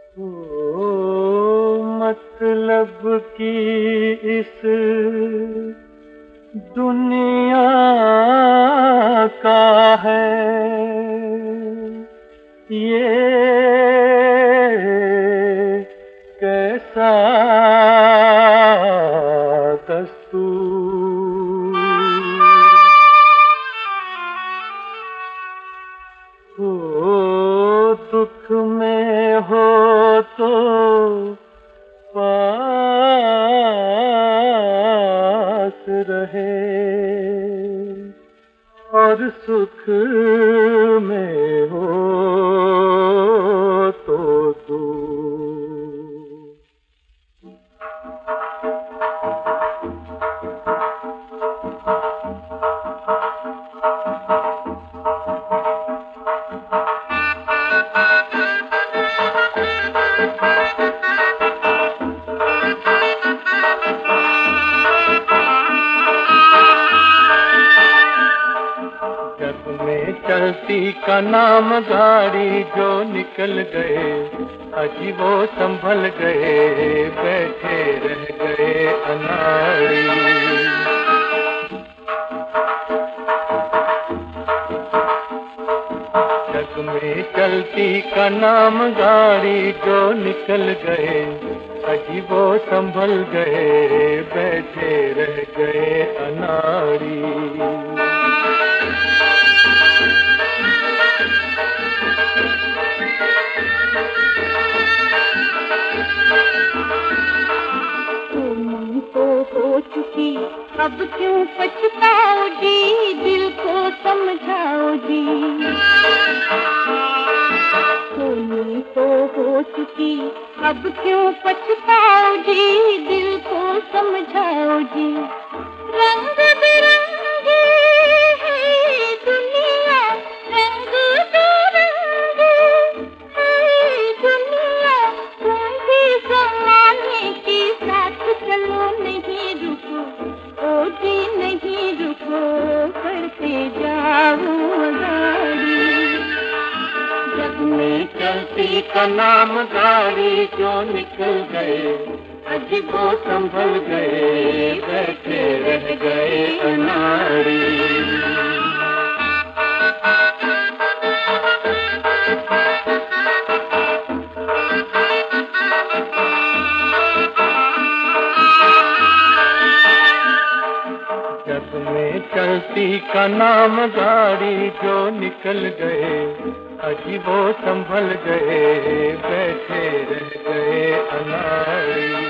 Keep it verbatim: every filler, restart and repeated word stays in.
ओ मतलब की इस दुनिया का है ये कैसा दस्तूर। हो दुख में हो तो पास रहे और सुख में हो तो दूर। जग में चलती का नाम गाड़ी जो निकल गए अजी वो संभल गए बैठे रह गए अनाड़ी। जग में चलती का नाम गाड़ी जो निकल गए अजी वो संभल गए बैठे रह गए अनाड़ी। तो हो चुकी अब क्यों पछताओगी दिल को समझाओ जी। होनी तो हो चुकी अब क्यों पछताओगी दिल को समझाओ जी। रंग बिरंगी है दुनिया रंग बिरंगी है दुनिया तुम भी ज़माने के साथ चलो नहीं रुको ओ जी नहीं रुको करते जाओ गाड़ी। जग में चलती का नाम गाड़ी जो निकल गए अजी वो संभल गए बैठे रह गए अनाड़ी। जग में चलती का नाम गाड़ी जो निकल गए अजी वो संभल गए बैठे रह गए अनाड़ी।